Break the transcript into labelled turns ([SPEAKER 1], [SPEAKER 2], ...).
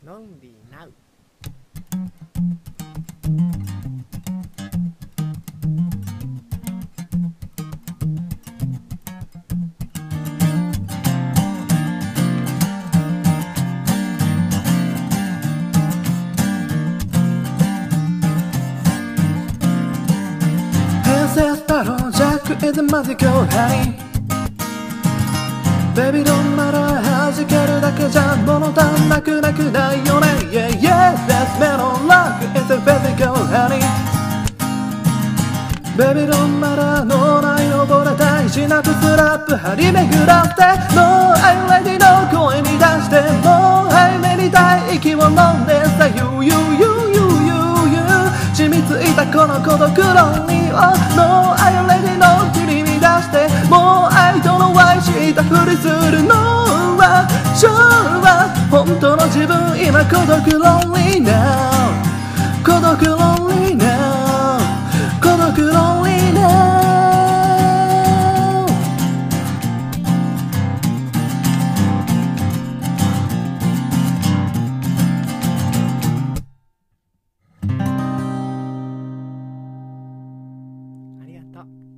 [SPEAKER 1] Lonely Now。
[SPEAKER 2] 変性だろうジャック is magical honey Baby don't matter 弾けるだけじゃ物足んなくないよね Yeah yeah That's metal rock is a physical honey Baby don't matter 脳内溺れたいシナプスラップ張り巡らせて No I'm ready の声に出してもう早めにたい息を飲んでさ You you you you you you 染みついたこの孤独論理を No I'm ready の振り乱してもう愛との愛したふりするのは昭和本当の自分今孤独 Lonely now 孤独 Lonely now 孤独 Lonely now
[SPEAKER 1] ありがとう。